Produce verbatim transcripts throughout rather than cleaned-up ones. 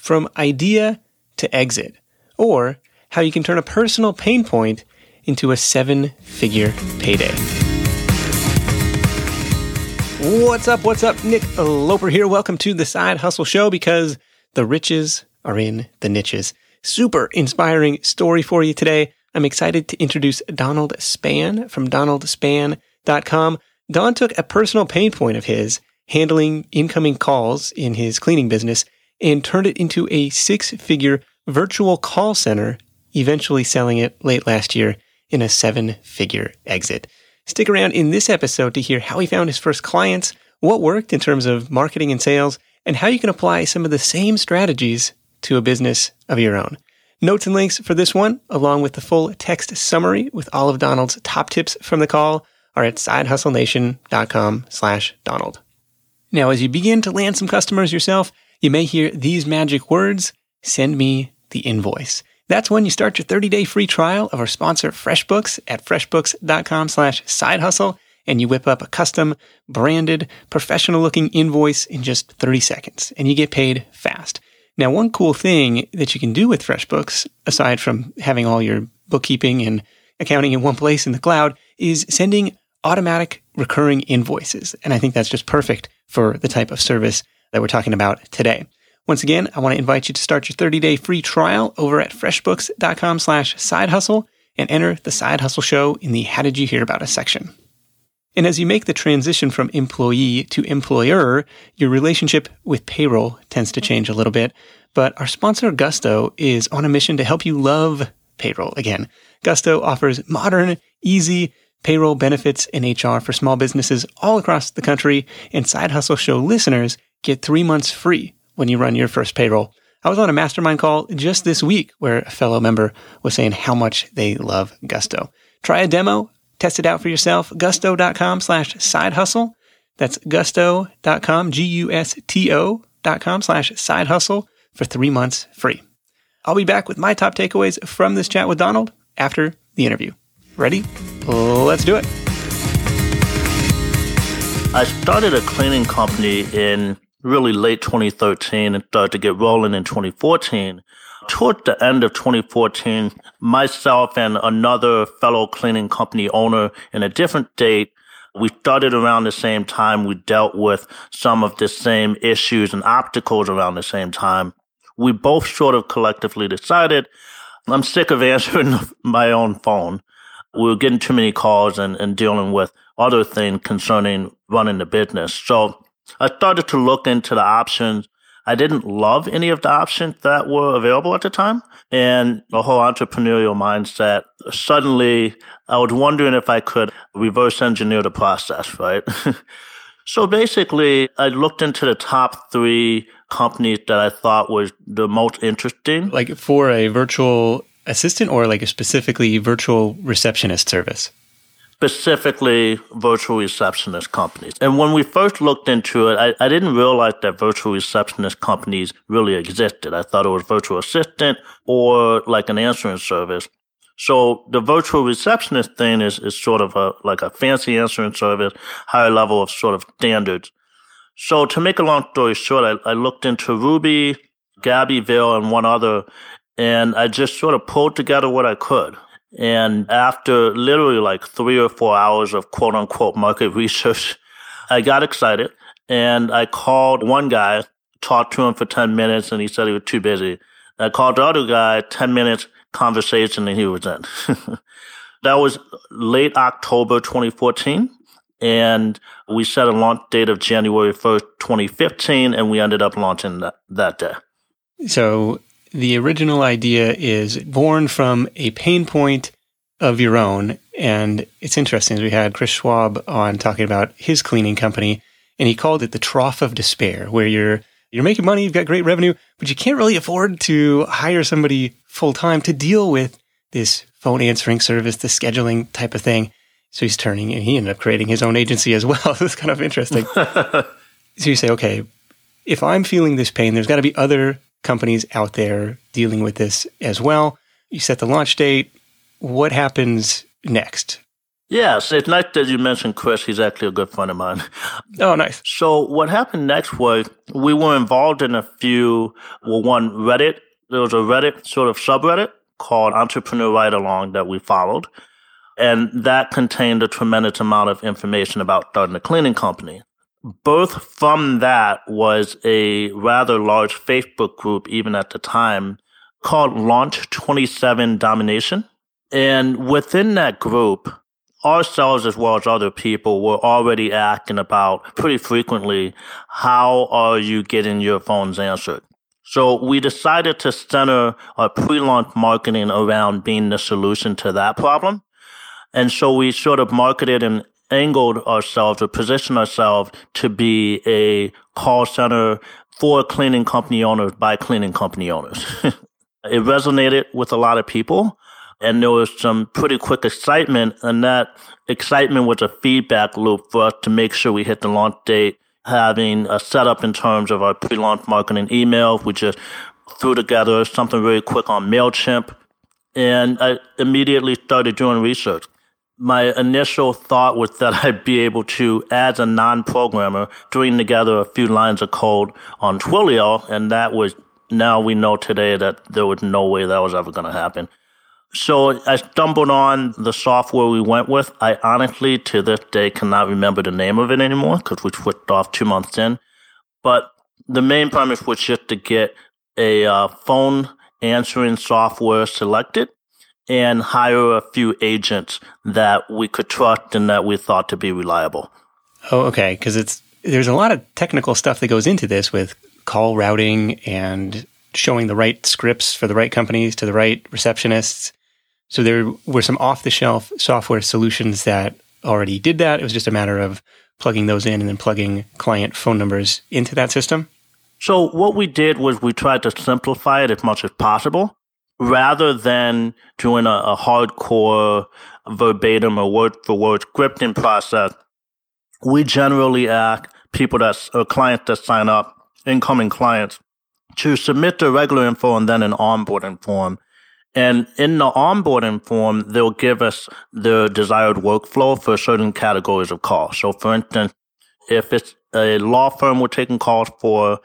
from idea to exit, or how you can turn a personal pain point into a seven-figure payday. What's up? What's up? Nick Loper here. Welcome to the Side Hustle Show, because the riches are in the niches. Super inspiring story for you today. I'm excited to introduce Donald Spann from donald spann dot com. Don took a personal pain point of his, handling incoming calls in his cleaning business, and turned it into a six-figure virtual call center, eventually selling it late last year in a seven-figure exit. Stick around in this episode to hear how he found his first clients, what worked in terms of marketing and sales, and how you can apply some of the same strategies to a business of your own. Notes and links for this one, along with the full text summary with all of Donald's top tips from the call, are at sidehustlenation.com slash Donald. Now, as you begin to land some customers yourself, you may hear these magic words: send me the invoice. That's when you start your thirty-day free trial of our sponsor, FreshBooks, at freshbooks.com slash sidehustle, and you whip up a custom, branded, professional-looking invoice in just thirty seconds, and you get paid fast. Now, one cool thing that you can do with FreshBooks, aside from having all your bookkeeping and accounting in one place in the cloud, is sending automatic recurring invoices. And I think that's just perfect for the type of service that we're talking about today. Once again, I want to invite you to start your thirty-day free trial over at freshbooks.com slash sidehustle and enter the Side Hustle Show in the How Did You Hear About Us section. And as you make the transition from employee to employer, your relationship with payroll tends to change a little bit. But our sponsor, Gusto, is on a mission to help you love payroll again. Gusto offers modern, easy payroll benefits and H R for small businesses all across the country, and Side Hustle Show listeners get three months free when you run your first payroll. I was on a mastermind call just this week where a fellow member was saying how much they love Gusto. Try a demo, test it out for yourself, gusto.com slash side hustle. That's gusto.com, G U S T O dot com slash side hustle for three months free. I'll be back with my top takeaways from this chat with Donald after the interview. Ready? Let's do it. I started a cleaning company in really late twenty thirteen and started to get rolling in twenty fourteen. Toward the end of twenty fourteen, myself and another fellow cleaning company owner in a different state, we started around the same time. We dealt with some of the same issues and obstacles around the same time. We both sort of collectively decided, I'm sick of answering my own phone. We were getting too many calls and, and dealing with other things concerning running the business. So I started to look into the options. I didn't love any of the options that were available at the time. And the whole entrepreneurial mindset, suddenly I was wondering if I could reverse engineer the process, right? So basically, I looked into the top three companies that I thought was the most interesting. Like for a virtual assistant or like a specifically virtual receptionist service? Specifically virtual receptionist companies. And when we first looked into it, I, I didn't realize that virtual receptionist companies really existed. I thought it was virtual assistant or like an answering service. So the virtual receptionist thing is, is sort of a like a fancy answering service, higher level of sort of standards. So to make a long story short, I, I looked into Ruby, Gabbyville, and one other, and I just sort of pulled together what I could. And after literally like three or four hours of quote unquote market research, I got excited and I called one guy, talked to him for ten minutes, and he said he was too busy. I called the other guy, ten minutes conversation, and he was in. That was late October twenty fourteen. And we set a launch date of January first, twenty fifteen, and we ended up launching that, that day. So the original idea is born from a pain point of your own. And it's interesting, we had Chris Schwab on talking about his cleaning company, and he called it the trough of despair, where you're you're making money, you've got great revenue, but you can't really afford to hire somebody full-time to deal with this phone answering service, the scheduling type of thing. So he's turning, and he ended up creating his own agency as well. It's kind of interesting. So you say, okay, if I'm feeling this pain, there's got to be other companies out there dealing with this as well. You set the launch date. What happens next? Yes, it's nice that you mentioned Chris. He's actually a good friend of mine. Oh, nice. So what happened next was we were involved in a few, well, one Reddit. There was a Reddit sort of subreddit called Entrepreneur Ride Along that we followed. And that contained a tremendous amount of information about starting a cleaning company. Birth from that was a rather large Facebook group, even at the time, called Launch twenty-seven Domination. And within that group, ourselves as well as other people were already asking about pretty frequently, how are you getting your phones answered? So we decided to center our pre-launch marketing around being the solution to that problem. And so we sort of marketed and angled ourselves or positioned ourselves to be a call center for cleaning company owners by cleaning company owners. It resonated with a lot of people, and there was some pretty quick excitement, and that excitement was a feedback loop for us to make sure we hit the launch date, having a setup in terms of our pre-launch marketing email. We just threw together something very quick on MailChimp, and I immediately started doing research. My initial thought was that I'd be able to, as a non-programmer, string together a few lines of code on Twilio, and that was, now we know today that there was no way that was ever going to happen. So I stumbled on the software we went with. I honestly, to this day, cannot remember the name of it anymore because we switched off two months in. But the main premise was just to get a uh, phone answering software selected and hire a few agents that we could trust and that we thought to be reliable. Oh, okay. Because it's there's a lot of technical stuff that goes into this with call routing and showing the right scripts for the right companies to the right receptionists. So there were some off-the-shelf software solutions that already did that. It was just a matter of plugging those in and then plugging client phone numbers into that system. So what we did was we tried to simplify it as much as possible. Rather than doing a, a hardcore verbatim or word-for-word scripting process, we generally ask people that, or clients that sign up, incoming clients, to submit their regular info and then an onboarding form. And in the onboarding form, they'll give us the desired workflow for certain categories of calls. So, for instance, if it's a law firm we're taking calls for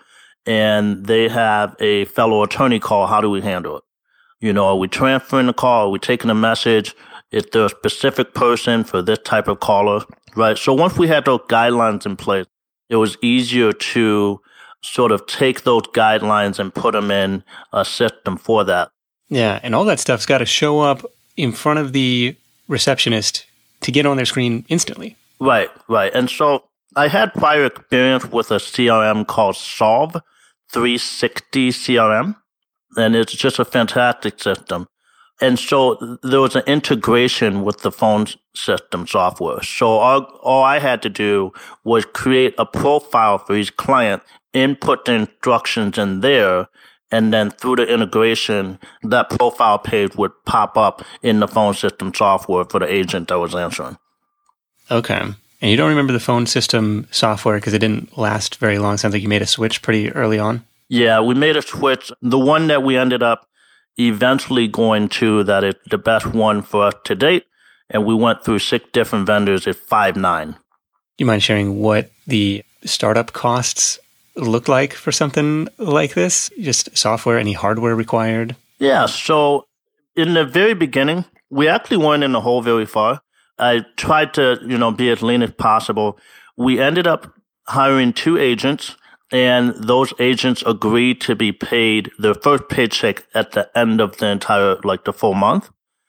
and they have a fellow attorney call, how do we handle it? You know, are we transferring the call? Are we taking a message? Is there a specific person for this type of caller? Right. So once we had those guidelines in place, it was easier to sort of take those guidelines and put them in a system for that. Yeah. And all that stuff's got to show up in front of the receptionist to get on their screen instantly. Right. Right. And so I had prior experience with a C R M called Solve three sixty C R M. And it's just a fantastic system. And so there was an integration with the phone system software. So all, all I had to do was create a profile for each client, input the instructions in there, and then through the integration, that profile page would pop up in the phone system software for the agent that was answering. Okay. And you don't remember the phone system software because it didn't last very long. Sounds like you made a switch pretty early on. Yeah, we made a switch. The one that we ended up eventually going to that is the best one for us to date, and we went through six different vendors at five nine. Do you mind sharing what the startup costs look like for something like this? Just software, any hardware required? Yeah, so in the very beginning, we actually weren't in the hole very far. I tried to, you know, be as lean as possible. We ended up hiring two agents, and those agents agreed to be paid their first paycheck at the end of the entire, like the full month.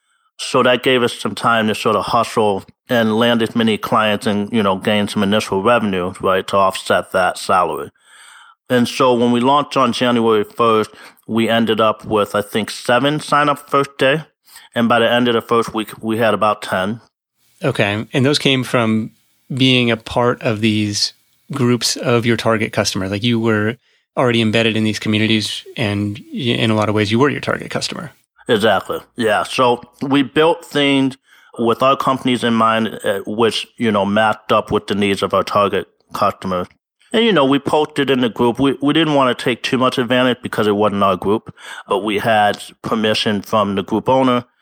So that gave us some time to sort of hustle and land as many clients and, you know, gain some initial revenue, right, to offset that salary. And so when we launched on January first, we ended up with, I think, seven sign-up first day. And by the end of the first week, we had about ten. Okay. And those came from being a part of these groups of your target customer. Like you were already embedded in these communities, and in a lot of ways, you were your target customer. Exactly. Yeah. So we built things with our companies in mind, uh, which, you know, matched up with the needs of our target customers. And, you know, we posted in the group. We, we didn't want to take too much advantage because it wasn't our group, but we had permission from the group owner.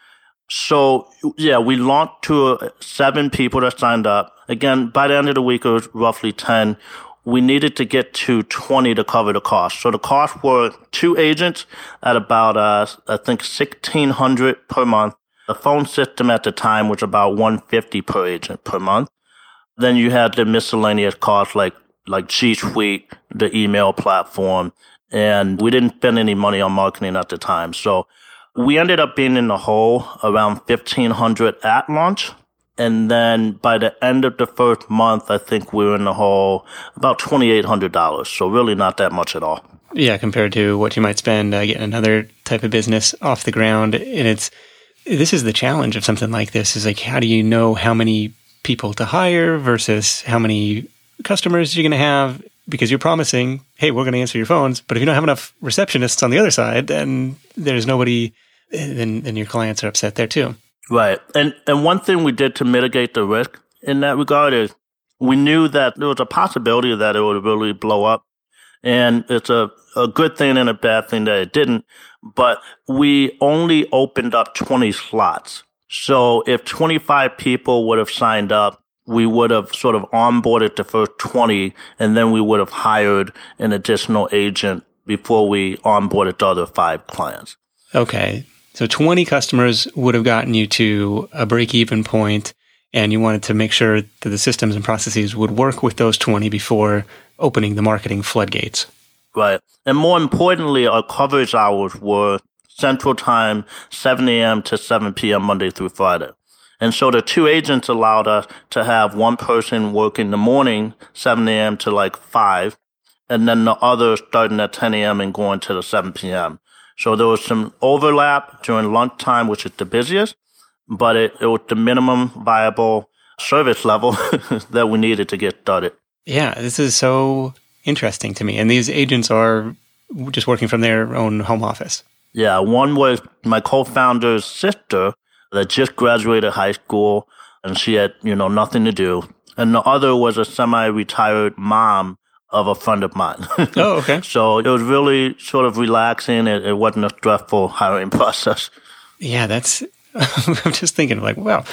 So, yeah, we launched to seven people that signed up. Again, by the end of the week, it was roughly ten. We needed to get to twenty to cover the cost. So the cost were two agents at about, uh, I think, sixteen hundred dollars per month. The phone system at the time was about one hundred fifty dollars per agent per month. Then you had the miscellaneous costs like, like G Suite, the email platform, and we didn't spend any money on marketing at the time. So we ended up being in the hole around fifteen hundred dollars at launch. And then by the end of the first month, I think we were in the hole about twenty-eight hundred dollars. So really not that much at all. Yeah, compared to what you might spend uh, getting another type of business off the ground. And it's this is the challenge of something like this is like, how do you know how many people to hire versus how many customers you're going to have? Because you're promising, hey, we're going to answer your phones. But if you don't have enough receptionists on the other side, then there's nobody, then, then your clients are upset there too. Right. And and one thing we did to mitigate the risk in that regard is we knew that there was a possibility that it would really blow up. And it's a, a good thing and a bad thing that it didn't. But we only opened up twenty slots. So if twenty-five people would have signed up, we would have sort of onboarded the first twenty, and then we would have hired an additional agent before we onboarded the other five clients. Okay. So twenty customers would have gotten you to a break-even point, and you wanted to make sure that the systems and processes would work with those twenty before opening the marketing floodgates. Right. And more importantly, our coverage hours were Central Time, seven a.m. to seven p.m. Monday through Friday. And so the two agents allowed us to have one person work in the morning, seven a.m. to like five, and then the other starting at ten a.m. and going to the seven p.m. So there was some overlap during lunchtime, which is the busiest, but it, it was the minimum viable service level that we needed to get started. Yeah, this is so interesting to me. And these agents are just working from their own home office. Yeah, one was my co-founder's sister that just graduated high school, and she had, you know, nothing to do. And the other was a semi-retired mom of a friend of mine. Oh, okay. So it was really sort of relaxing. It, it wasn't a stressful hiring process. Yeah, that's, I'm just thinking like, wow.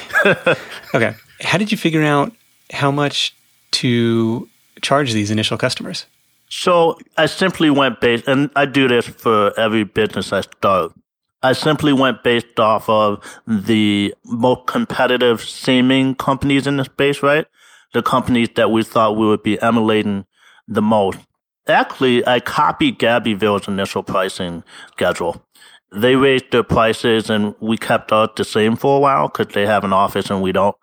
Okay. How did you figure out how much to charge these initial customers? So I simply went based, and I do this for every business I start. I simply went based off of the most competitive seeming companies in the space, right? The companies that we thought we would be emulating the most. Actually, I copied Gabbyville's initial pricing schedule. They raised their prices and we kept ours the same for a while because they have an office and we don't.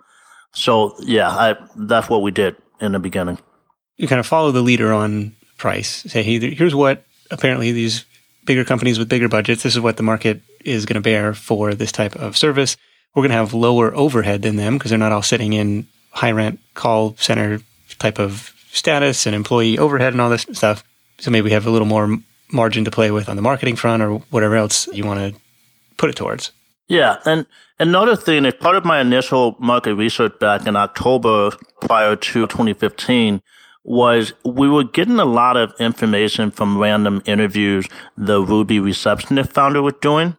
So yeah, I, that's what we did in the beginning. You kind of follow the leader on price. Say, hey, here's what apparently these bigger companies with bigger budgets, this is what the market is going to bear for this type of service. We're going to have lower overhead than them because they're not all sitting in high rent call center type of status and employee overhead and all this stuff. So maybe we have a little more margin to play with on the marketing front or whatever else you want to put it towards. Yeah. And another thing is part of my initial market research back in October prior to twenty fifteen was we were getting a lot of information from random interviews the Ruby receptionist founder was doing.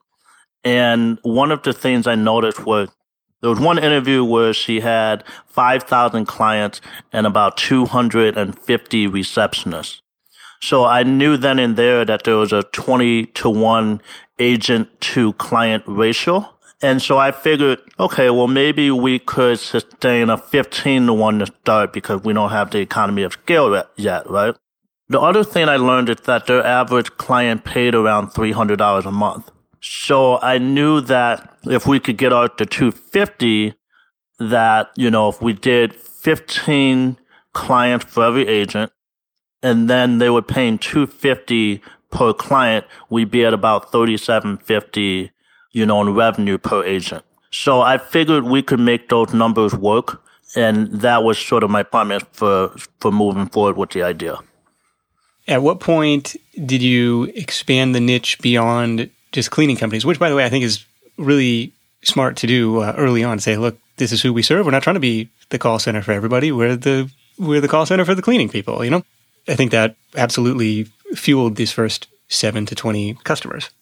And one of the things I noticed was there was one interview where she had five thousand clients and about two hundred fifty receptionists. So I knew then and there that there was a twenty to one agent to client ratio. And so I figured, okay, well, maybe we could sustain a fifteen to one to start because we don't have the economy of scale yet, right? The other thing I learned is that their average client paid around three hundred dollars a month. So I knew that if we could get out to two hundred fifty, that, you know, if we did fifteen clients for every agent, and then they were paying two hundred fifty per client, we'd be at about thirty-seven fifty, you know, in revenue per agent. So I figured we could make those numbers work, and that was sort of my premise for for moving forward with the idea. At what point did you expand the niche beyond just cleaning companies, which, by the way, I think is really smart to do uh, early on. Say, look, this is who we serve. We're not trying to be the call center for everybody. We're the we're the call center for the cleaning people, you know? I think that absolutely fueled these first seven to twenty customers.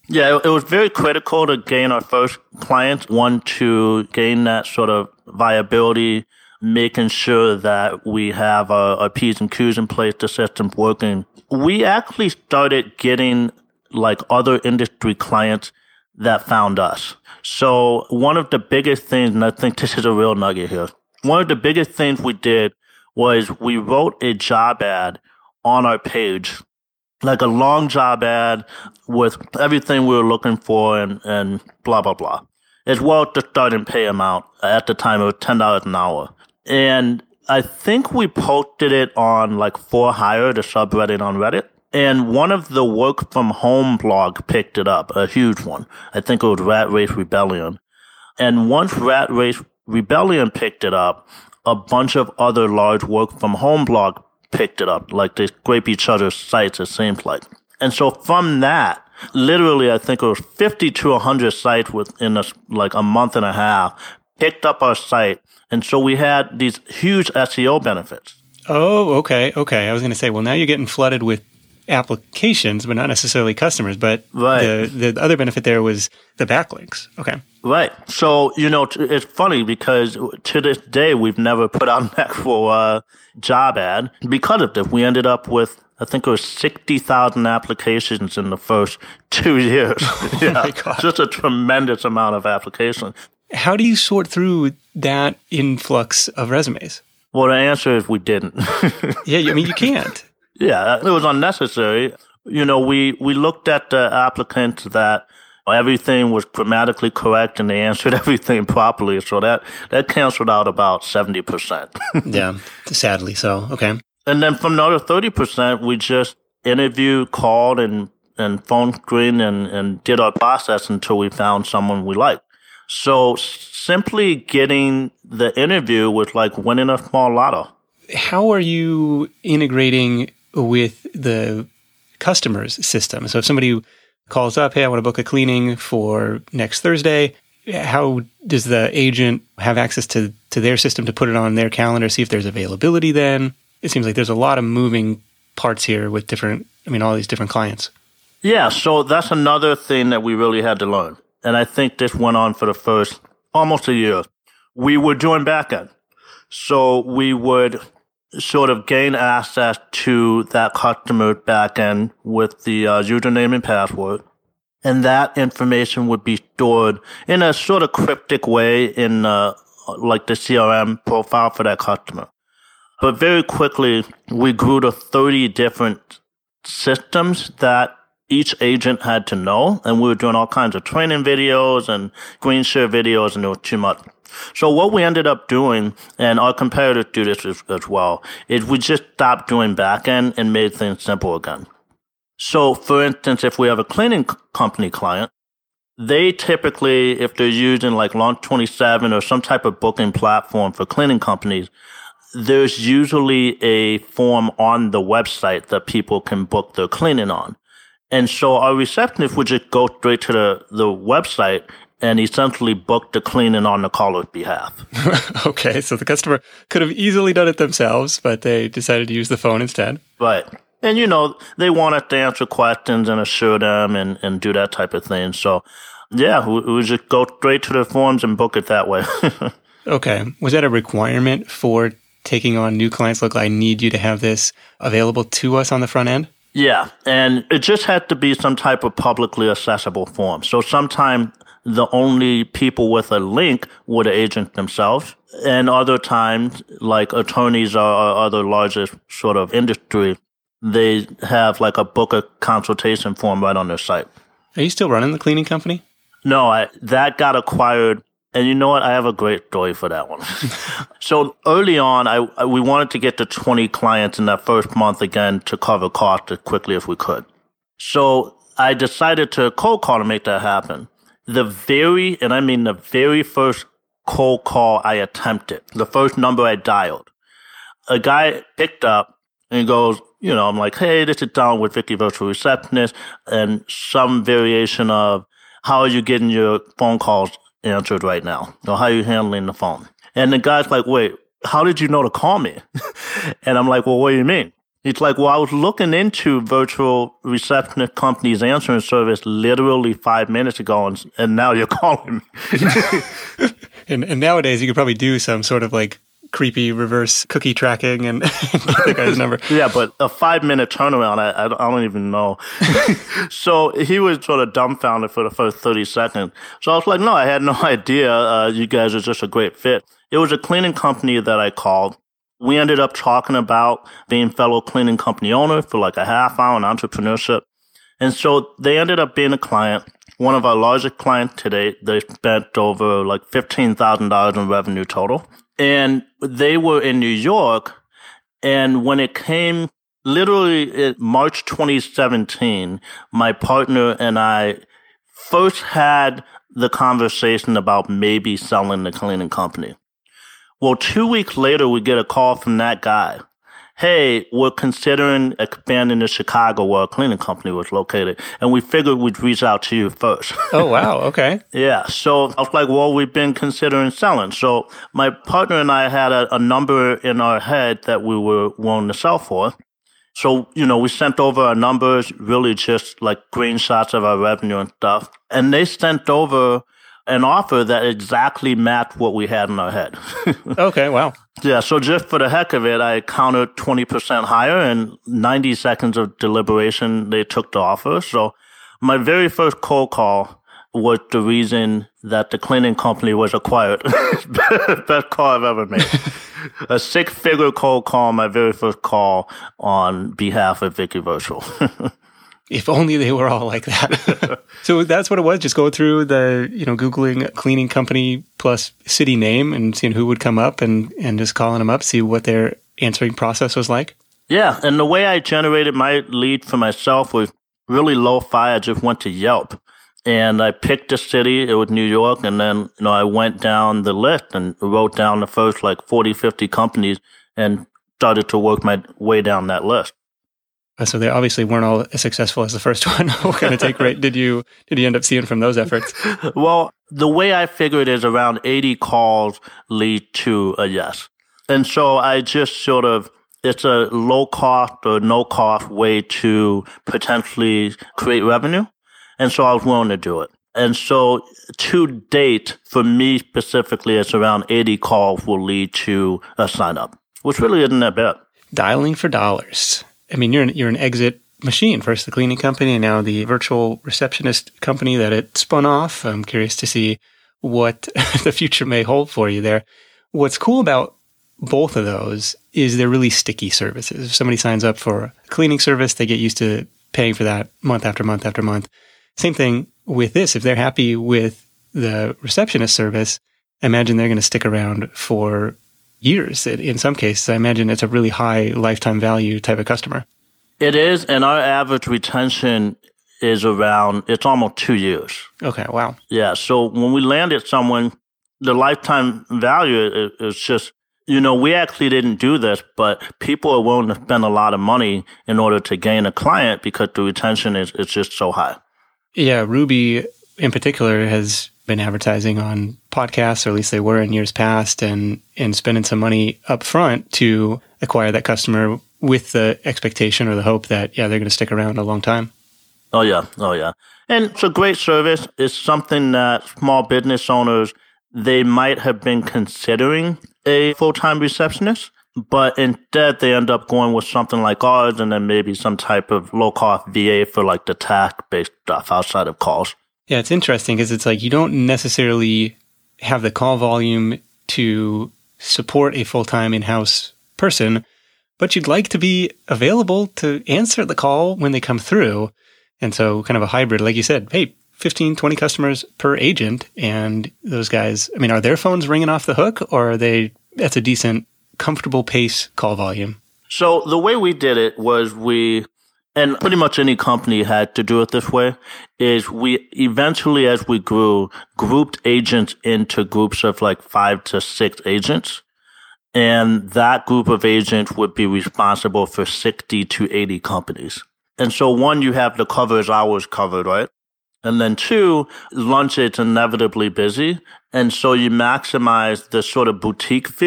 Yeah, it, it was very critical to gain our first clients. One, to gain that sort of viability, making sure that we have our, our P's and Q's in place, the system's working. We actually started getting like other industry clients that found us. So one of the biggest things, and I think this is a real nugget here, one of the biggest things we did was we wrote a job ad on our page, like a long job ad with everything we were looking for and, and blah, blah, blah, as well as the starting pay amount. At the time, it was ten dollars an hour. And I think we posted it on like For Hire, the subreddit on Reddit. And one of the work from home blog picked it up, a huge one. I think it was Rat Race Rebellion. And once Rat Race Rebellion picked it up, a bunch of other large work from home blog picked it up. Like they scrape each other's sites, it seems like. And so from that, literally, I think it was fifty to one hundred sites within a, like a month and a half picked up our site. And so we had these huge S E O benefits. Oh, okay, okay. I was going to say, well, now you're getting flooded with applications, but not necessarily customers. But right. the, the other benefit there was the backlinks. Okay. Right. So, you know, it's funny because to this day, we've never put out an actual uh, job ad because of this. We ended up with, I think it was sixty thousand applications in the first two years. Oh yeah. my God. Just a tremendous amount of applications. How do you sort through that influx of resumes? Well, the answer is we didn't. Yeah, I mean, you can't. Yeah, it was unnecessary. You know, we, we looked at the applicants that everything was grammatically correct and they answered everything properly. So that, that canceled out about seventy percent. Yeah, sadly so. Okay. And then from the other thirty percent, we just interviewed, called, and, and phone screened and, and did our process until we found someone we liked. So simply getting the interview was like winning a small lotto. How are you integrating with the customer's system? So if somebody calls up, hey, I want to book a cleaning for next Thursday, how does the agent have access to, to their system to put it on their calendar, see if there's availability then? It seems like there's a lot of moving parts here with different, I mean, all these different clients. Yeah, so that's another thing that we really had to learn. And I think this went on for the first almost a year. We were doing backend. So we would sort of gain access to that customer backend with the uh, username and password. And that information would be stored in a sort of cryptic way in uh, like the C R M profile for that customer. But very quickly, we grew to thirty different systems that each agent had to know. And we were doing all kinds of training videos and screen share videos, and it was too much. So what we ended up doing, and our competitors do this as, as well, is we just stopped doing backend and made things simple again. So, for instance, if we have a cleaning company client, they typically, if they're using like Launch twenty-seven or some type of booking platform for cleaning companies, there's usually a form on the website that people can book their cleaning on. And so our receptionist would just go straight to the, the website and essentially book the cleaning on the caller's behalf. Okay, so the customer could have easily done it themselves, but they decided to use the phone instead. Right. And, you know, they wanted to answer questions and assure them and, and do that type of thing. So, yeah, we, we just go straight to the forms and book it that way. Okay. Was that a requirement for taking on new clients? Look, I need you to have this available to us on the front end? Yeah, and it just had to be some type of publicly accessible form. So sometimes the only people with a link were the agent themselves. And other times, like attorneys or, or other largest sort of industry, they have like a book a consultation form right on their site. Are you still running the cleaning company? No, I, that got acquired. And you know what? I have a great story for that one. So early on, I, I we wanted to get to twenty clients in that first month again to cover costs as quickly as we could. So I decided to cold call to make that happen. The very, and I mean the very first cold call I attempted, the first number I dialed, a guy picked up and he goes, you know, I'm like, hey, this is Don with Vicky Virtual Receptionist, and some variation of, how are you getting your phone calls answered right now? Or how are you handling the phone? And the guy's like, wait, how did you know to call me? And I'm like, well, what do you mean? He's like, well, I was looking into virtual receptionist companies answering service literally five minutes ago, and, and now you're calling me. and, and nowadays, you could probably do some sort of like creepy reverse cookie tracking and get the guy's number. Yeah, but a five-minute turnaround, I, I, I don't even know. So he was sort of dumbfounded for the first thirty seconds. So I was like, no, I had no idea. Uh, you guys are just a great fit. It was a cleaning company that I called. We ended up talking about being fellow cleaning company owners for like a half hour on entrepreneurship. And so they ended up being a client, one of our largest clients today. They spent over like fifteen thousand dollars in revenue total. And they were in New York. And when it came, literally in March twenty seventeen, my partner and I first had the conversation about maybe selling the cleaning company. Well, two weeks later, we get a call from that guy. Hey, we're considering expanding to Chicago where a cleaning company was located. And we figured we'd reach out to you first. Oh, wow. Okay. Yeah. So I was like, well, we've been considering selling. So my partner and I had a, a number in our head that we were willing to sell for. So, you know, we sent over our numbers, really just like screenshots of our revenue and stuff. And they sent over an offer that exactly matched what we had in our head. Okay, wow. Yeah, so just for the heck of it, I counted twenty percent higher, and ninety seconds of deliberation, they took the offer. So my very first cold call was the reason that the cleaning company was acquired. Best call I've ever made. A six-figure cold call, my very first call on behalf of Vicky Virtual. If only they were all like that. So that's what it was, just going through the, you know, Googling cleaning company plus city name and seeing who would come up and, and just calling them up, see what their answering process was like. Yeah, and the way I generated my lead for myself was really lo-fi. I just went to Yelp and I picked a city. It was New York. And then, you know, I went down the list and wrote down the first like forty, fifty companies and started to work my way down that list. So they obviously weren't all as successful as the first one. What kind of take rate did you did you end up seeing from those efforts? Well, the way I figured is around eighty calls lead to a yes. And so I just sort of, it's a low cost or no cost way to potentially create revenue. And so I was willing to do it. And so to date, for me specifically, it's around eighty calls will lead to a sign up, which really isn't that bad. Dialing for dollars. I mean, you're an, you're an exit machine. First the cleaning company and now the virtual receptionist company that it spun off. I'm curious to see what the future may hold for you there. What's cool about both of those is they're really sticky services. If somebody signs up for a cleaning service, they get used to paying for that month after month after month. Same thing with this. If they're happy with the receptionist service, I imagine they're going to stick around for years. In some cases, I imagine it's a really high lifetime value type of customer. It is, and our average retention is around, it's almost two years. Okay, wow. Yeah, so when we landed someone, the lifetime value is, is just, you know, we actually didn't do this, but people are willing to spend a lot of money in order to gain a client because the retention is, is just so high. Yeah, Ruby in particular has been advertising on podcasts, or at least they were in years past, and and spending some money up front to acquire that customer with the expectation or the hope that, yeah, they're going to stick around a long time. Oh, yeah. Oh, yeah. And it's a great service. It's something that small business owners, they might have been considering a full-time receptionist, but instead they end up going with something like ours and then maybe some type of low-cost V A for like the task-based stuff outside of calls. Yeah, it's interesting because it's like you don't necessarily have the call volume to support a full-time in-house person, but you'd like to be available to answer the call when they come through. And so kind of a hybrid, like you said, hey, fifteen, twenty customers per agent. And those guys, I mean, are their phones ringing off the hook, or are they, that's a decent, comfortable pace call volume? So the way we did it was we, and pretty much any company had to do it this way, is we eventually, as we grew, grouped agents into groups of like five to six agents. And that group of agents would be responsible for sixty to eighty companies. And so one, you have the coverage hours covered, right? And then two, lunch is inevitably busy. And so you maximize the sort of boutique feel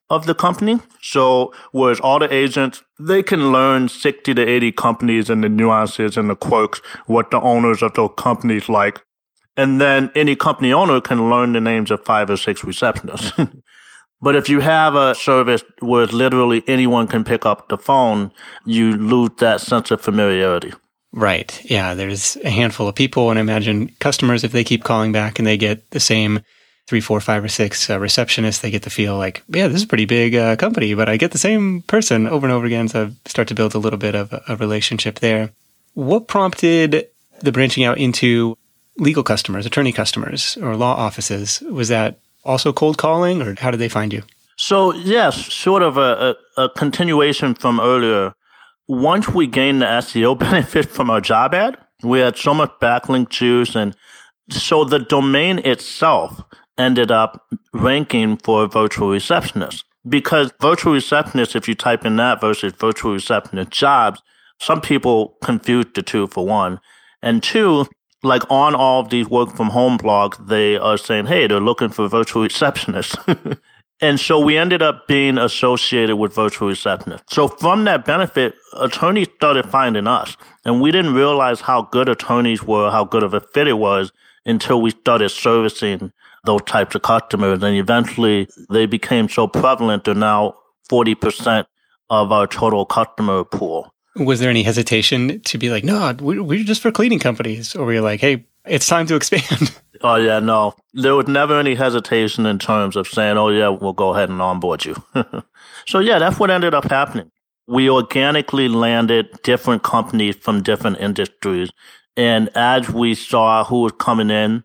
of the company. So whereas all the agents, they can learn sixty to eighty companies and the nuances and the quirks, what the owners of those companies like. And then any company owner can learn the names of five or six receptionists. But if you have a service where literally anyone can pick up the phone, you lose that sense of familiarity. Right. Yeah, there's a handful of people, and I imagine customers, if they keep calling back and they get the same three, four, five, or six uh, receptionists, they get to feel like, yeah, this is a pretty big uh, company, but I get the same person over and over again, so start to build a little bit of a, a relationship there. What prompted the branching out into legal customers, attorney customers, or law offices? Was that also cold calling, or how did they find you? So, yes, sort of a, a, a continuation from earlier. Once we gained the S E O benefit from our job ad, we had so much backlink juice, and so the domain itself ended up ranking for virtual receptionist. Because virtual receptionist, if you type in that versus virtual receptionist jobs, some people confuse the two for one. And two, like on all of these work from home blogs, they are saying, hey, they're looking for virtual receptionists. And so we ended up being associated with virtual receptionists. So from that benefit, attorneys started finding us. And we didn't realize how good attorneys were, how good of a fit it was, until we started servicing those types of customers. And eventually they became so prevalent, they're now forty percent of our total customer pool. Was there any hesitation to be like, no, we're just for cleaning companies? Or were you like, hey, it's time to expand? Oh, yeah, no. There was never any hesitation in terms of saying, oh, yeah, we'll go ahead and onboard you. So, yeah, that's what ended up happening. We organically landed different companies from different industries. And as we saw who was coming in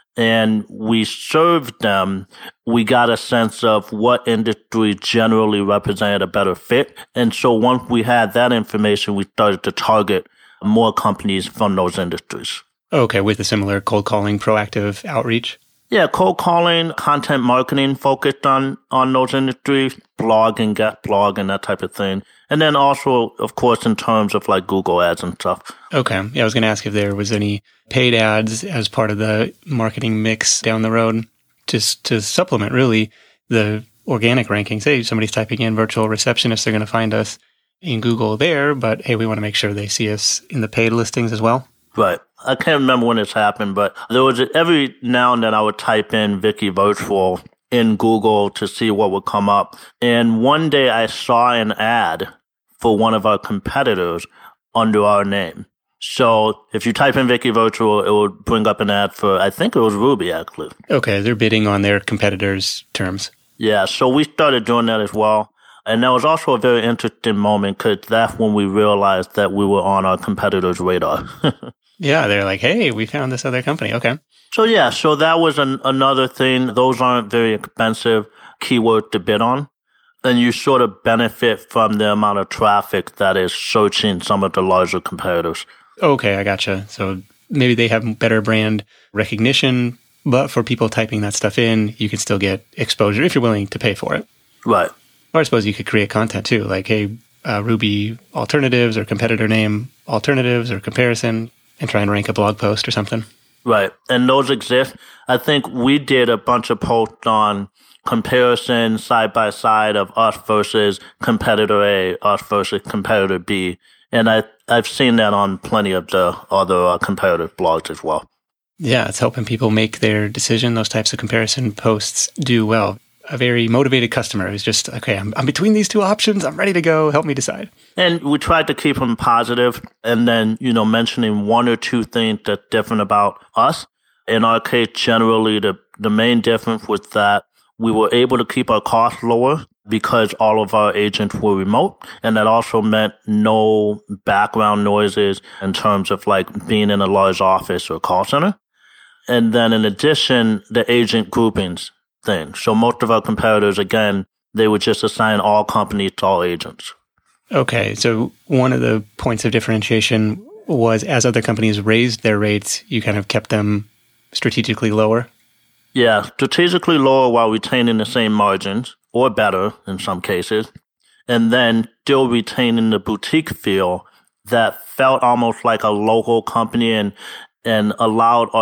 and we served them, we got a sense of what industry generally represented a better fit. And so once we had that information, we started to target more companies from those industries. Okay, with a similar cold calling, proactive outreach? Yeah, cold calling, content marketing focused on, on those industries, blog and guest blog and that type of thing. And then also, of course, in terms of like Google ads and stuff. Okay. Yeah, I was going to ask if there was any paid ads as part of the marketing mix down the road, just to supplement really the organic rankings. Hey, somebody's typing in virtual receptionist, they're going to find us in Google there, but hey, we want to make sure they see us in the paid listings as well. Right. I can't remember when this happened, but there was a, every now and then I would type in Vicky Virtual in Google to see what would come up. And one day I saw an ad for one of our competitors under our name. So if you type in Vicky Virtual, it would bring up an ad for, I think it was Ruby, actually. Okay, they're bidding on their competitors' terms. Yeah, so we started doing that as well. And that was also a very interesting moment because that's when we realized that we were on our competitors' radar. Yeah, they're like, hey, we found this other company. Okay. So yeah, so that was an, another thing. Those aren't very expensive keywords to bid on. And you sort of benefit from the amount of traffic that is searching some of the larger competitors. Okay, I gotcha. So maybe they have better brand recognition, but for people typing that stuff in, you can still get exposure if you're willing to pay for it. Right. Or I suppose you could create content too, like, hey, uh, Ruby alternatives or competitor name alternatives or comparison, and try and rank a blog post or something. Right. And those exist. I think we did a bunch of posts on comparison side by side of us versus competitor A, us versus competitor B. And I, I've seen that on plenty of the other uh, competitive blogs as well. Yeah, it's helping people make their decision. Those types of comparison posts do well. A very motivated customer who's just, okay, I'm, I'm between these two options. I'm ready to go. Help me decide. And we tried to keep them positive and then, you know, mentioning one or two things that's different about us. In our case, generally, the, the main difference was that we were able to keep our costs lower because all of our agents were remote. And that also meant no background noises in terms of like being in a large office or call center. And then in addition, the agent groupings thing. So most of our competitors, again, they would just assign all companies to all agents. Okay. So one of the points of differentiation was as other companies raised their rates, you kind of kept them strategically lower? Yeah, strategically lower while retaining the same margins, or better in some cases, and then still retaining the boutique feel that felt almost like a local company and and allowed our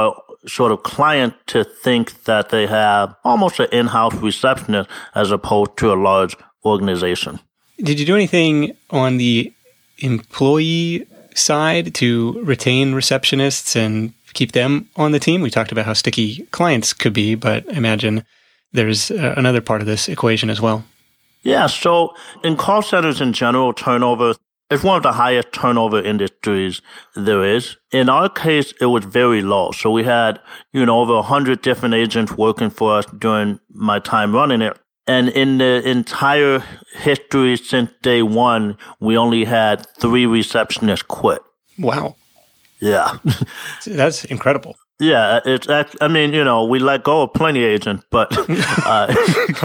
sort of client to think that they have almost an in-house receptionist as opposed to a large organization. Did you do anything on the employee side to retain receptionists and keep them on the team? We talked about how sticky clients could be, but I imagine there's uh, another part of this equation as well. Yeah, so in call centers in general, turnover is one of the highest turnover industries there is. In our case, it was very low. So we had, you know, over one hundred different agents working for us during my time running it. And in the entire history since day one, we only had three receptionists quit. Wow. Yeah. That's incredible. Yeah, it's. I mean, you know, we let go of plenty of agents, but uh,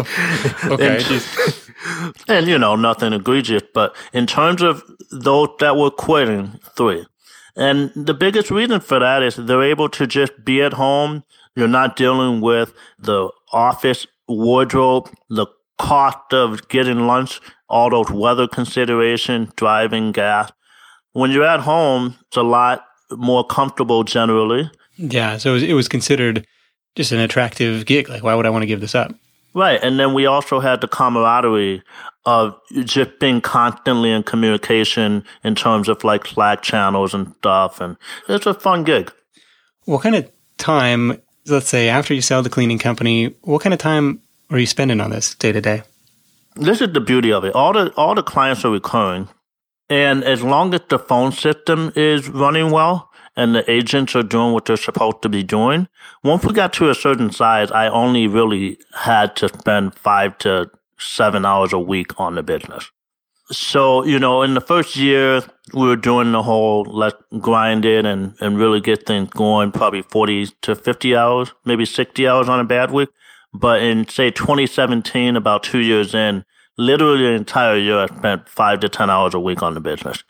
okay, and, and you know, nothing egregious. But in terms of those that were quitting, three, and the biggest reason for that is they're able to just be at home. You're not dealing with the office wardrobe, the cost of getting lunch, all those weather considerations, driving, gas. When you're at home, it's a lot more comfortable generally. Yeah, so it was, it was considered just an attractive gig. Like, why would I want to give this up? Right, and then we also had the camaraderie of just being constantly in communication in terms of like Slack channels and stuff, and it's a fun gig. What kind of time, let's say after you sell the cleaning company, what kind of time are you spending on this day to day? This is the beauty of it. All the all the clients are recurring, and as long as the phone system is running well, and the agents are doing what they're supposed to be doing. Once we got to a certain size, I only really had to spend five to seven hours a week on the business. So, you know, in the first year, we were doing the whole let's grind it and, and really get things going, probably forty to fifty hours, maybe sixty hours on a bad week. But in, say, twenty seventeen, about two years in, literally the entire year, I spent five to ten hours a week on the business.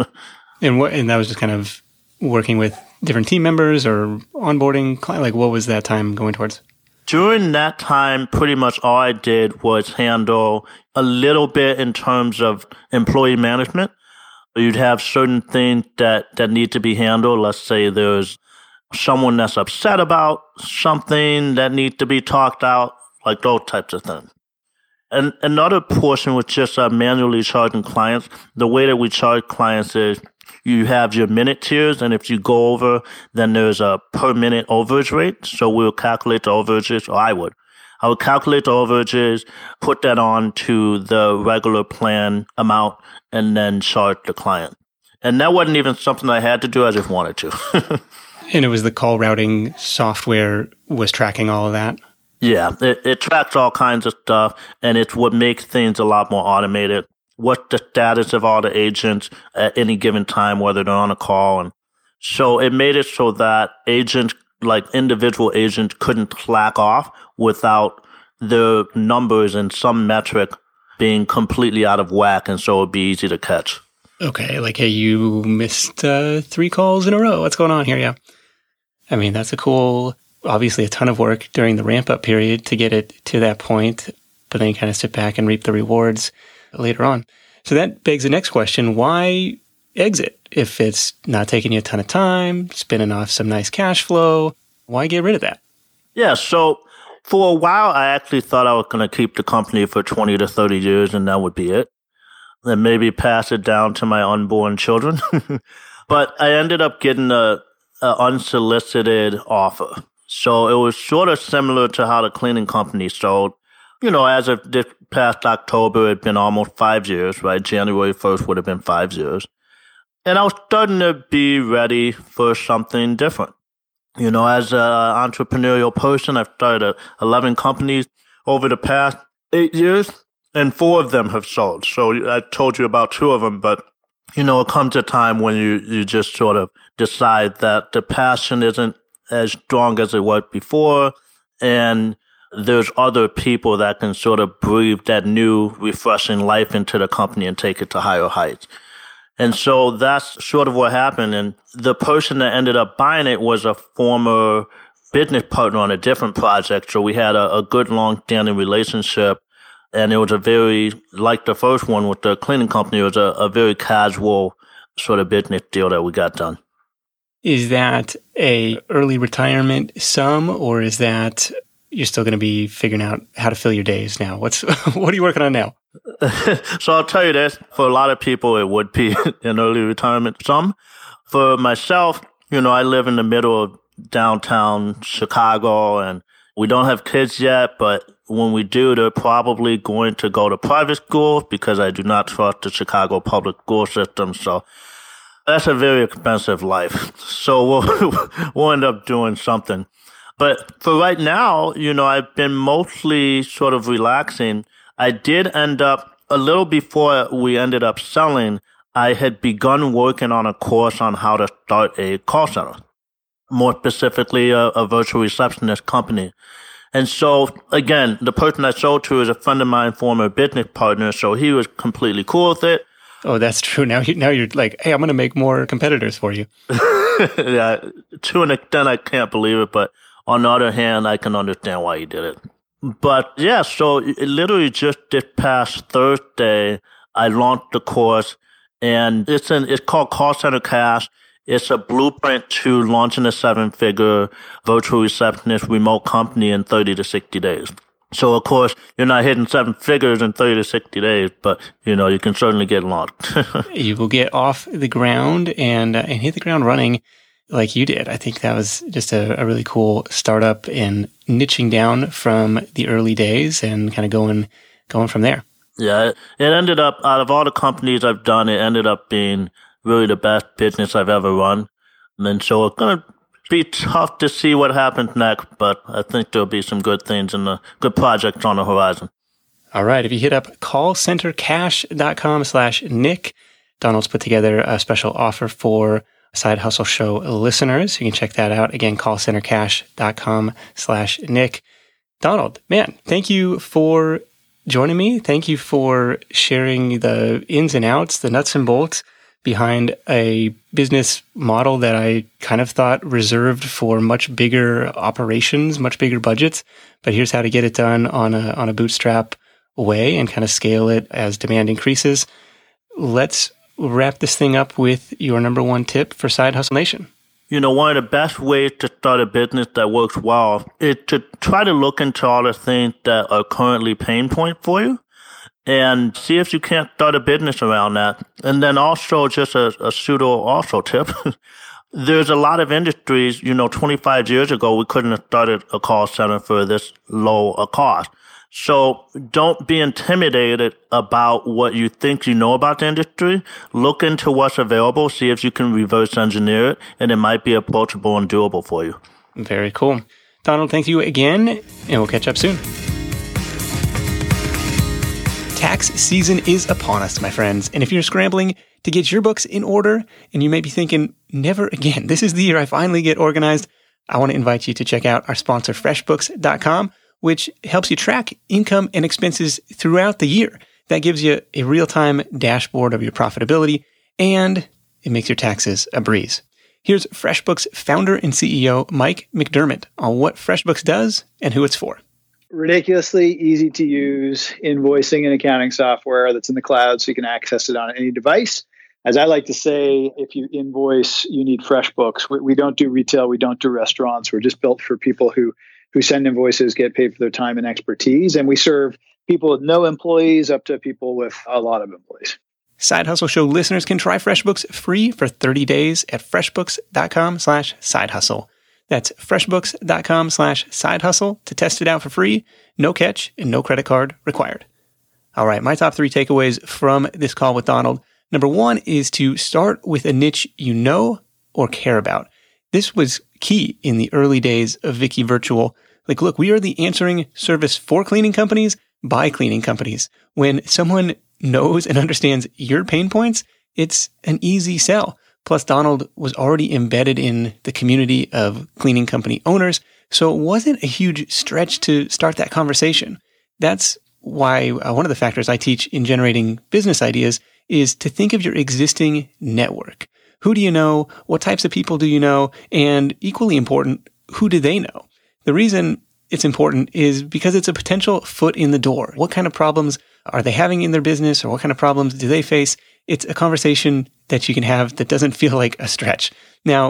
and what? And that was just kind of working with different team members or onboarding client? Like, what was that time going towards? During that time, pretty much all I did was handle a little bit in terms of employee management. You'd have certain things that, that need to be handled. Let's say there's someone that's upset about something that needs to be talked out, like those types of things. And another portion was just uh, manually charging clients. The way that we charge clients is you have your minute tiers, and if you go over, then there's a per minute overage rate. So we'll calculate the overages, or I would. I would calculate the overages, put that on to the regular plan amount, and then charge the client. And that wasn't even something I had to do, I just wanted to. And it was the call routing software was tracking all of that? Yeah, it, it tracks all kinds of stuff, and it's what makes things a lot more automated. What's the status of all the agents at any given time, whether they're on a call. And so it made it so that agents, like individual agents, couldn't slack off without their numbers and some metric being completely out of whack, and so it'd be easy to catch. Okay, like, hey, you missed uh, three calls in a row. What's going on here? Yeah. I mean, that's a cool, obviously a ton of work during the ramp-up period to get it to that point, but then you kind of sit back and reap the rewards later on. So that begs the next question. Why exit if it's not taking you a ton of time, spinning off some nice cash flow? Why get rid of that? Yeah, so for a while, I actually thought I was going to keep the company for twenty to thirty years, and that would be it. And maybe pass it down to my unborn children. But I ended up getting a, a unsolicited offer. So it was sort of similar to how the cleaning company sold. You know, as of this past October, it had been almost five years, right? January first would have been five years. And I was starting to be ready for something different. You know, as an entrepreneurial person, I've started eleven companies over the past eight years, and four of them have sold. So I told you about two of them, but, you know, it comes a time when you, you just sort of decide that the passion isn't as strong as it was before, and there's other people that can sort of breathe that new, refreshing life into the company and take it to higher heights. And so that's sort of what happened. And the person that ended up buying it was a former business partner on a different project. So we had a, a good, long-standing relationship. And it was a very, like the first one with the cleaning company, it was a, a very casual sort of business deal that we got done. Is that a early retirement sum, or is that you're still going to be figuring out how to fill your days now? What's what are you working on now? So I'll tell you this, for a lot of people, it would be an early retirement sum. For myself, you know, I live in the middle of downtown Chicago, and we don't have kids yet, but when we do, they're probably going to go to private schools because I do not trust the Chicago public school system. So that's a very expensive life. So we'll, we'll end up doing something. But for right now, you know, I've been mostly sort of relaxing. I did end up, a little before we ended up selling, I had begun working on a course on how to start a call center, more specifically a, a virtual receptionist company. And so, again, the person I sold to is a friend of mine, former business partner, so he was completely cool with it. Oh, that's true. Now, you, now you're like, hey, I'm going to make more competitors for you. Yeah, to an extent, I can't believe it, but on the other hand, I can understand why he did it. But yeah, so it literally just this past Thursday, I launched the course, and it's an it's called Call Center Cash. It's a blueprint to launching a seven-figure virtual receptionist remote company in thirty to sixty days. So, of course, you're not hitting seven figures in thirty to sixty days, but, you know, you can certainly get launched. You will get off the ground and, uh, and hit the ground running like you did. I think that was just a, a really cool startup and niching down from the early days and kind of going going from there. Yeah, it ended up, out of all the companies I've done, it ended up being really the best business I've ever run. And then so it's going to be tough to see what happens next, but I think there'll be some good things and the good projects on the horizon. All right. If you hit up callcentercash.com slash Nick, Donald's put together a special offer for Side Hustle Show listeners. You can check that out. Again, callcentercash.com slash Nick. Donald, man, thank you for joining me. Thank you for sharing the ins and outs, the nuts and bolts behind a business model that I kind of thought reserved for much bigger operations, much bigger budgets. But here's how to get it done on a on a bootstrap way and kind of scale it as demand increases. Let's wrap this thing up with your number one tip for Side Hustle Nation. You know, one of the best ways to start a business that works well is to try to look into all the things that are currently pain point for you and see if you can't start a business around that. And then also just a, a pseudo also tip. There's a lot of industries, you know, twenty-five years ago, we couldn't have started a call center for this low a cost. So don't be intimidated about what you think you know about the industry. Look into what's available, see if you can reverse engineer it, and it might be approachable and doable for you. Very cool. Donald, thank you again, and we'll catch up soon. Tax season is upon us, my friends, and if you're scrambling to get your books in order, and you may be thinking, never again, this is the year I finally get organized, I want to invite you to check out our sponsor, FreshBooks dot com, which helps you track income and expenses throughout the year. That gives you a real-time dashboard of your profitability, and it makes your taxes a breeze. Here's FreshBooks founder and C E O Mike McDermott on what FreshBooks does and who it's for. Ridiculously easy to use invoicing and accounting software that's in the cloud, so you can access it on any device. As I like to say, if you invoice, you need FreshBooks. We, we don't do retail. We don't do restaurants. We're just built for people who who send invoices, get paid for their time and expertise. And we serve people with no employees up to people with a lot of employees. Side Hustle Show listeners can try FreshBooks free for thirty days at freshbooks.com slash side hustle. That's freshbooks.com slash side hustle to test it out for free. No catch and no credit card required. All right, my top three takeaways from this call with Donald. Number one is to start with a niche you know or care about. This was key in the early days of Vicky Virtual. Like, look, we are the answering service for cleaning companies by cleaning companies. When someone knows and understands your pain points, it's an easy sell. Plus, Donald was already embedded in the community of cleaning company owners, so it wasn't a huge stretch to start that conversation. That's why uh, one of the factors I teach in generating business ideas is to think of your existing network. Who do you know? What types of people do you know? And equally important, who do they know? The reason it's important is because it's a potential foot in the door. What kind of problems are they having in their business, or what kind of problems do they face? It's a conversation that you can have that doesn't feel like a stretch. Now,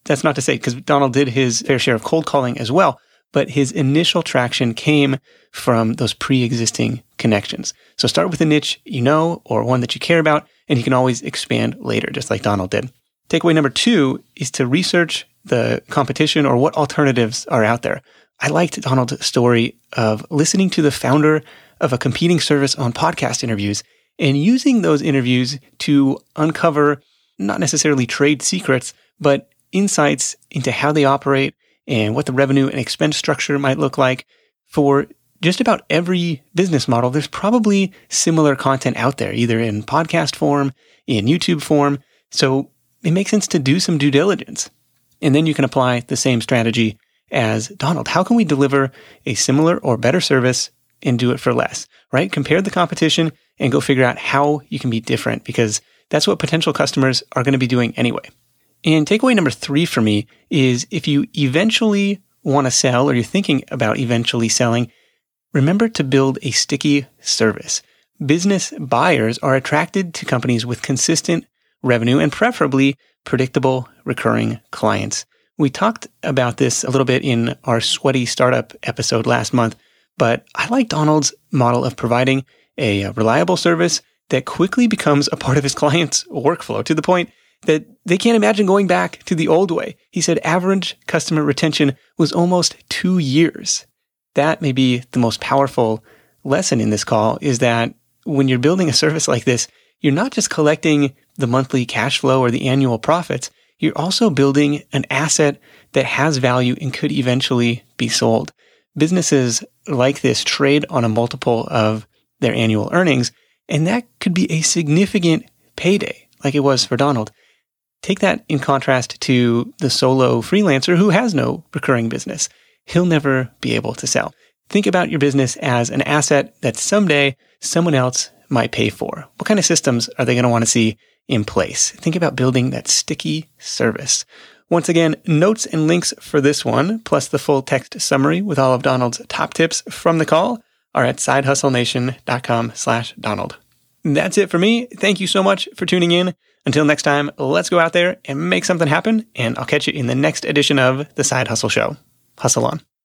that's not to say, because Donald did his fair share of cold calling as well, but his initial traction came from those pre-existing connections. So start with a niche you know or one that you care about, and you can always expand later, just like Donald did. Takeaway number two is to research the competition or what alternatives are out there. I liked Donald's story of listening to the founder of a competing service on podcast interviews and using those interviews to uncover not necessarily trade secrets, but insights into how they operate and what the revenue and expense structure might look like. For just about every business model, there's probably similar content out there, either in podcast form, in YouTube form. So it makes sense to do some due diligence. And then you can apply the same strategy as Donald. How can we deliver a similar or better service and do it for less, right? Compare the competition and go figure out how you can be different, because that's what potential customers are going to be doing anyway. And takeaway number three for me is if you eventually want to sell or you're thinking about eventually selling, remember to build a sticky service. Business buyers are attracted to companies with consistent revenue and preferably predictable recurring clients. We talked about this a little bit in our Sweaty Startup episode last month, but I like Donald's model of providing a reliable service that quickly becomes a part of his client's workflow to the point that they can't imagine going back to the old way. He said average customer retention was almost two years. That may be the most powerful lesson in this call, is that when you're building a service like this, you're not just collecting the monthly cash flow or the annual profits, you're also building an asset that has value and could eventually be sold. Businesses like this trade on a multiple of their annual earnings, and that could be a significant payday, like it was for Donald. Take that in contrast to the solo freelancer who has no recurring business. He'll never be able to sell. Think about your business as an asset that someday someone else might pay for. What kind of systems are they going to want to see in place? Think about building that sticky service. Once again, notes and links for this one, plus the full text summary with all of Donald's top tips from the call, are at sidehustlenation.com slash Donald. That's it for me. Thank you so much for tuning in. Until next time, let's go out there and make something happen, and I'll catch you in the next edition of The Side Hustle Show. Hustle on.